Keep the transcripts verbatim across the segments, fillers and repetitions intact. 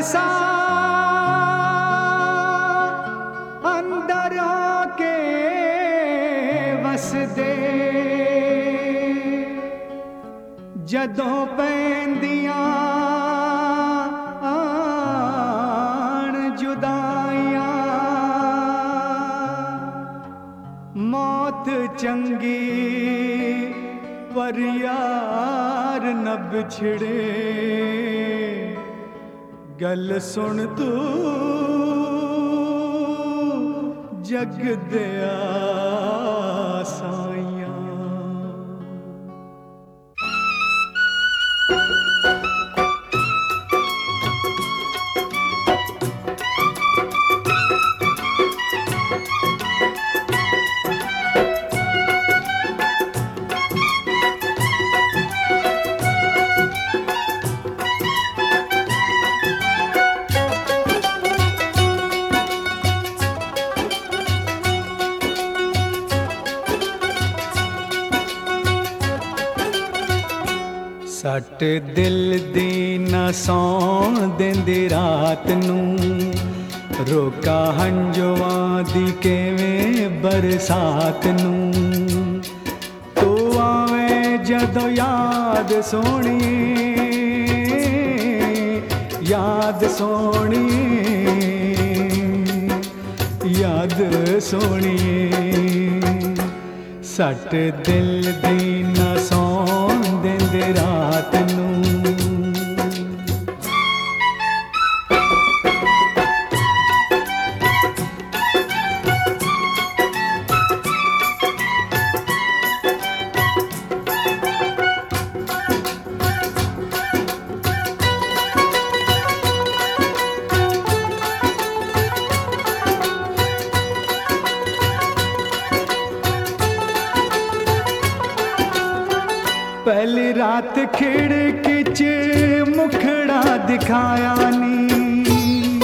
सा अंदर आके वसदे जदों पैंदियां आन जुदाइयां मौत चंगी पर यार न बिछड़े गल सुन तू जग दया साइयां। सट दिल दी न सौण देंदी रात नूं रोका हंजुआं दी केवें बरसात नूं तू आवें जदों याद सोहणीए याद सोहणीए याद सोहणीए सट दिल दी न सौण देंदे रात नूं। पहली रात खिड़की च मुखड़ा दिखाया नी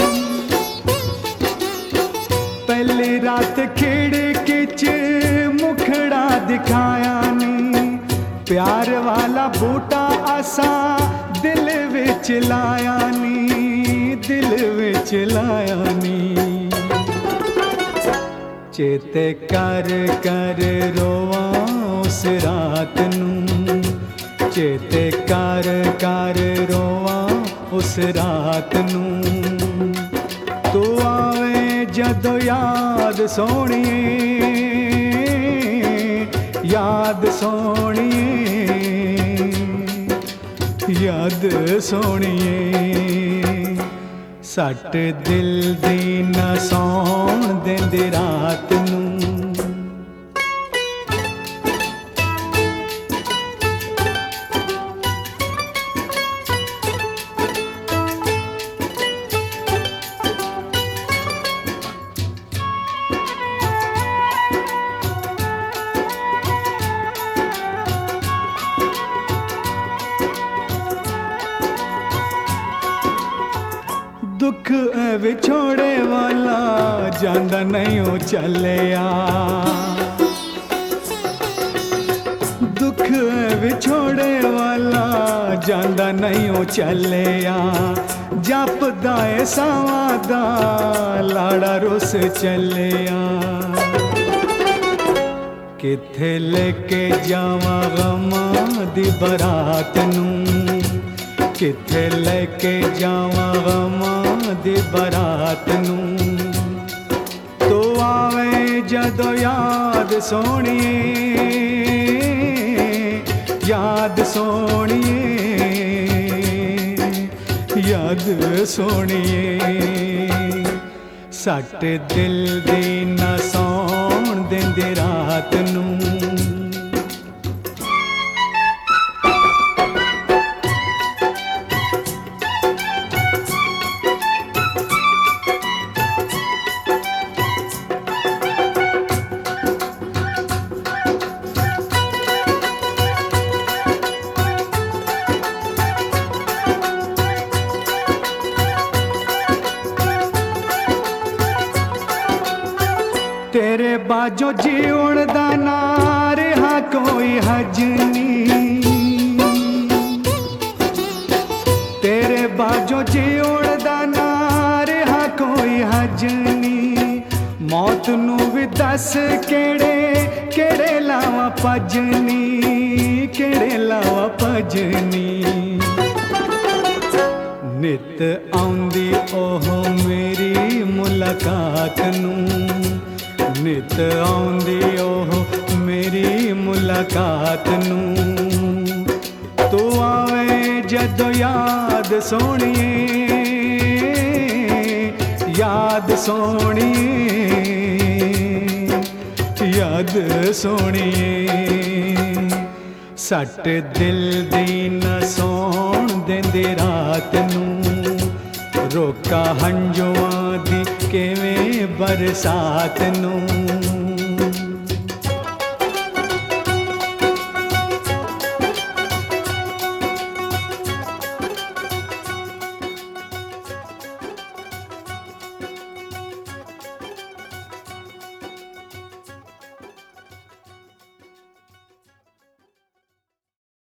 पहली रात खिड़की च मुखड़ा दिखाया नी प्यार वाला बूटा आसा दिल विच लाया नी दिल विच लाया नी चेते कर कर रोवा उस रात नूं चेते कर कर रोवा उस रात नूं तू आवें जदों याद सोहणीए याद सोहणीए याद सोहणीए सट दिल दी न सौण देंदी रात नूं। दुख विछोड़े वाला जांदा नहीं हो चलिया दुख विछोड़े वाला जांदा नहीं हो चलिया जपदा ए सावां दा लाड़ा रुस चलिया किथे लेके जावां गमां दी बरात नूं किथे लेके जावां गमां दी बरात नूं तू आवें जदों याद सोहणीए याद सोहणीए याद सोहणीए सट दिल दी न सौण देंदी रात नूं। तेरे बाजो जीउण दा ना रहा कोई हजनी तेरे बाजो जीउण दा ਭਜਨੀ, ਮੌਤ ਨੂੰ ਵੀ ਦੱਸ ਕਿਹੜੇ ਕਿਹੜੇ ਲਾਵਾਂ ਭਜਨੀ, ਕਿਹੜੇ ਲਾਵਾਂ ਭਜਨੀ। ਨਿਤ ਆਉਂਦੀ ਉਹ ਮੇਰੀ ਮੁਲਾਕਾਤ ਨੂੰ, ਨਿਤ ਆਉਂਦੀ ਉਹ ਮੇਰੀ ਮੁਲਾਕਾਤ ਨੂੰ। ਤੂੰ ਆਵੇਂ ਜਦੋਂ ਯਾਦ ਸੋਹਣੀਏ, ਯਾਦ ਸੋਹਣੀਏ, ਯਾਦ ਸੋਹਣੀਏ। ਸੱਟ ਦਿਲ ਦੀ ਨਾ ਸੌਣ ਦਿੰਦੇ ਰਾਤ ਨੂੰ, ਰੋਕਾ ਹੰਝੂਆਂ ਦੀ ਕਿਵੇਂ ਬਰਸਾਤ ਨੂੰ।